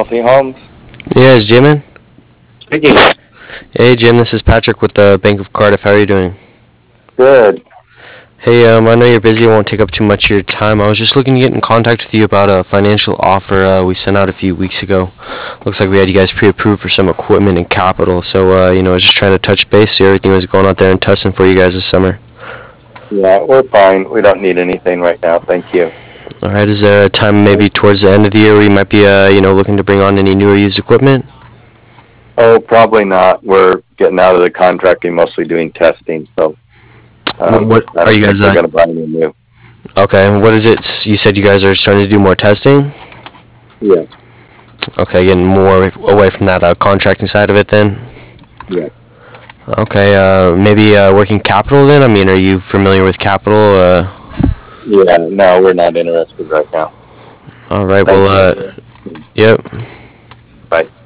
Realty Homes. Yeah, it's Jim in? Speaking. Hey Jim, this is Patrick with the Bank of Cardiff. How are you doing? Good. Hey, I know you're busy. I won't take up too much of your time. I was just looking to get in contact with you about a financial offer we sent out a few weeks ago. Looks like we had you guys pre-approved for some equipment and capital. So, I was just trying to touch base, see everything was going out there in Tustin for you guys this summer. Yeah, we're fine. We don't need anything right now. Thank you. All right, is there a time maybe towards the end of the year where you might be, looking to bring on any new or used equipment? Oh, probably not. We're getting out of the contracting, mostly doing testing. So What I are don't you think guys? we're going to buy any new. Okay, what is it? You said you guys are starting to do more testing. Yeah. Okay, getting more away from that contracting side of it then. Yeah. Okay, maybe working capital then? I mean, are you familiar with capital? Yeah. No, we're not interested right now. All right, Thank well, you. yep. Bye.